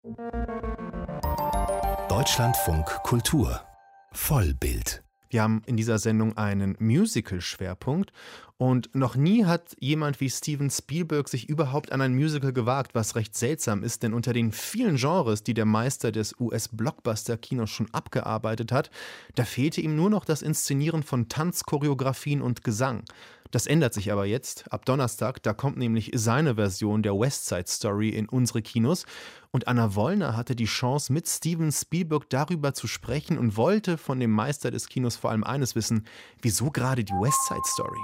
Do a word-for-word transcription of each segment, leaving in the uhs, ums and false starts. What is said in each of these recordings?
Deutschlandfunk Kultur Vollbild. Wir haben in dieser Sendung einen Musical-Schwerpunkt und noch nie hat jemand wie Steven Spielberg sich überhaupt an ein Musical gewagt, was recht seltsam ist, denn unter den vielen Genres, die der Meister des U S-Blockbuster-Kinos schon abgearbeitet hat, da fehlte ihm nur noch das Inszenieren von Tanzchoreografien und Gesang. Das ändert sich aber jetzt. Ab Donnerstag, da kommt nämlich seine Version der West Side Story in unsere Kinos. Und Anna Wollner hatte die Chance, mit Steven Spielberg darüber zu sprechen und wollte von dem Meister des Kinos vor allem eines wissen: Wieso gerade die West Side Story?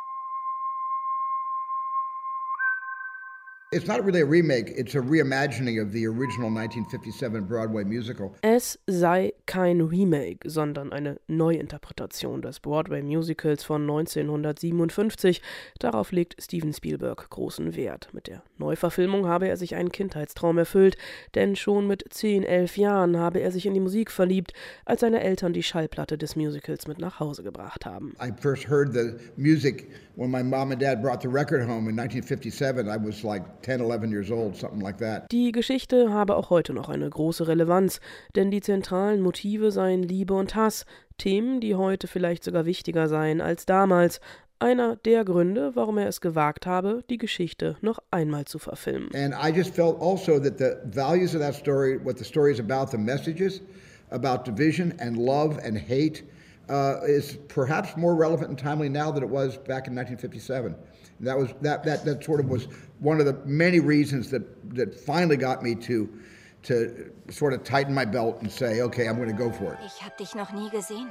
It's not really a remake, it's a reimagining of the original nineteen fifty-seven Broadway musical. Es sei kein Remake, sondern eine Neuinterpretation des Broadway-Musicals von neunzehnhundertsiebenundfünfzig. Darauf legt Steven Spielberg großen Wert. Mit der Neuverfilmung habe er sich einen Kindheitstraum erfüllt, denn schon mit zehn, elf Jahren habe er sich in die Musik verliebt, als seine Eltern die Schallplatte des Musicals mit nach Hause gebracht haben. I first heard the music when my mom and dad brought the record home in nineteen fifty-seven. I was like ten, eleven years old, something like that. Die Geschichte habe auch heute noch eine große Relevanz, denn die zentralen Motive seien Liebe und Hass, Themen, die heute vielleicht sogar wichtiger seien als damals. Einer der Gründe, warum er es gewagt habe, die Geschichte noch einmal zu verfilmen. And I just felt also that the values of that story, what the story is about, the messages about division and love and hate, uh, is perhaps more relevant and timely now than it was back in nineteen fifty-seven. And that was that that that sort of was one of the many reasons that that finally got me to to sort of tighten my belt and say, okay, I'm going to go for it. Ich habe dich noch nie gesehen.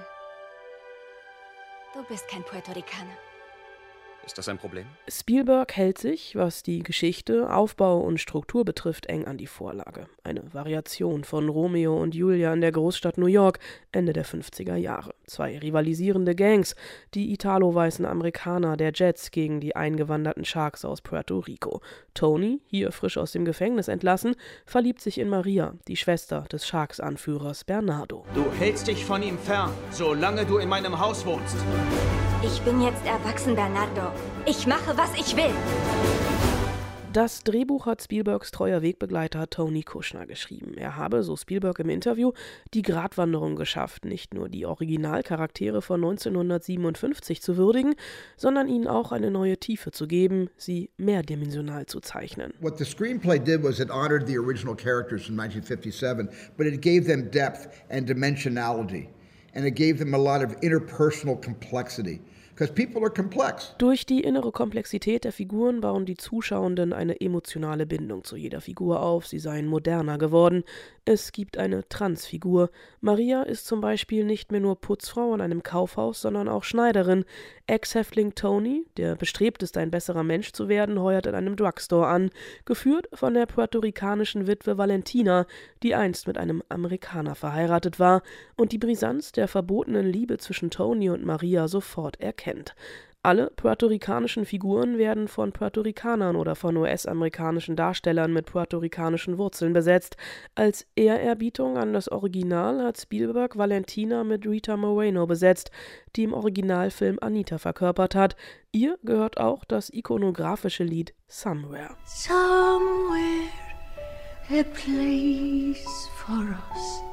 Du bist kein Puerto Ricaner. Ist das ein Problem? Spielberg hält sich, was die Geschichte, Aufbau und Struktur betrifft, eng an die Vorlage. Eine Variation von Romeo und Julia in der Großstadt New York, Ende der fünfziger Jahre. Zwei rivalisierende Gangs, die italo-weißen Amerikaner der Jets gegen die eingewanderten Sharks aus Puerto Rico. Tony, hier frisch aus dem Gefängnis entlassen, verliebt sich in Maria, die Schwester des Sharks-Anführers Bernardo. Du hältst dich von ihm fern, solange du in meinem Haus wohnst. Ich bin jetzt erwachsen, Bernardo. Ich mache, was ich will. Das Drehbuch hat Spielbergs treuer Wegbegleiter Tony Kushner geschrieben. Er habe, so Spielberg im Interview, die Gratwanderung geschafft, nicht nur die Originalcharaktere von neunzehnhundertsiebenundfünfzig zu würdigen, sondern ihnen auch eine neue Tiefe zu geben, sie mehrdimensional zu zeichnen. What the screenplay did was it honored the original characters from nineteen fifty-seven, but it gave them depth and dimensionality, and it gave them a lot of interpersonal complexity. Because people are complex. Durch die innere Komplexität der Figuren bauen die Zuschauenden eine emotionale Bindung zu jeder Figur auf. Sie seien moderner geworden. Es gibt eine Transfigur. Maria ist zum Beispiel nicht mehr nur Putzfrau in einem Kaufhaus, sondern auch Schneiderin. Ex-Häftling Tony, der bestrebt ist, ein besserer Mensch zu werden, heuert in einem Drugstore an, geführt von der puerto-ricanischen Witwe Valentina, die einst mit einem Amerikaner verheiratet war und die Brisanz der verbotenen Liebe zwischen Tony und Maria sofort erkennt. Alle puerto-ricanischen Figuren werden von Puerto-Ricanern oder von U S-amerikanischen Darstellern mit puerto-ricanischen Wurzeln besetzt. Als Ehrerbietung an das Original hat Spielberg Valentina mit Rita Moreno besetzt, die im Originalfilm Anita verkörpert hat. Ihr gehört auch das ikonografische Lied Somewhere. Somewhere, a place for us.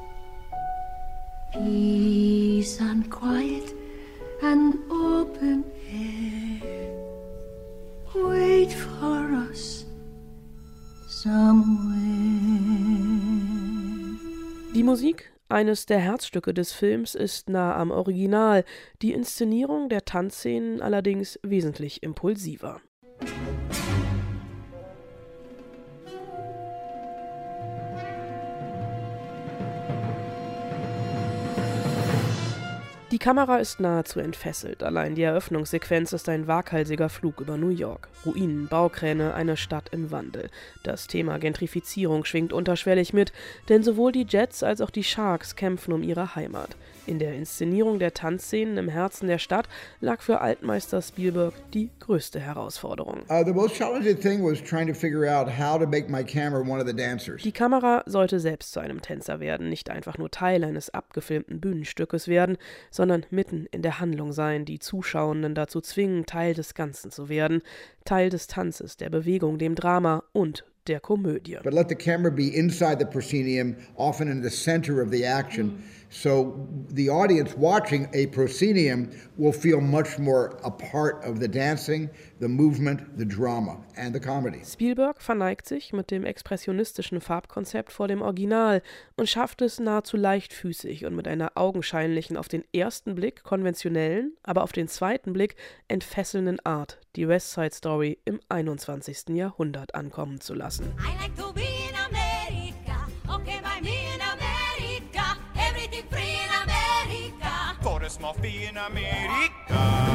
Peace and quiet and open air. Wait for us somewhere. Die Musik, eines der Herzstücke des Films, ist nah am Original, die Inszenierung der Tanzszenen allerdings wesentlich impulsiver. Die Kamera ist nahezu entfesselt. Allein die Eröffnungssequenz ist ein waghalsiger Flug über New York. Ruinen, Baukräne, eine Stadt im Wandel. Das Thema Gentrifizierung schwingt unterschwellig mit, denn sowohl die Jets als auch die Sharks kämpfen um ihre Heimat. In der Inszenierung der Tanzszenen im Herzen der Stadt lag für Altmeister Spielberg die größte Herausforderung. Uh, the most challenging thing was trying to figure out how to make my camera one of the dancers. Die Kamera sollte selbst zu einem Tänzer werden, nicht einfach nur Teil eines abgefilmten Bühnenstückes werden, sondern mitten in der Handlung sein, die Zuschauenden dazu zwingen, Teil des Ganzen zu werden, Teil des Tanzes, der Bewegung, dem Drama und der Komödie. But let the camera be inside the proscenium, often in the center of the action. So the audience watching a proscenium will feel much more a part of the dancing, the movement, the drama and the comedy. Spielberg verneigt sich mit dem expressionistischen Farbkonzept vor dem Original und schafft es nahezu leichtfüßig und mit einer augenscheinlichen, auf den ersten Blick konventionellen, aber auf den zweiten Blick entfesselnden Art, die West Side Story im einundzwanzigsten Jahrhundert ankommen zu lassen. I like to be in America, okay by me in America, everything free in America. For a small fee in America.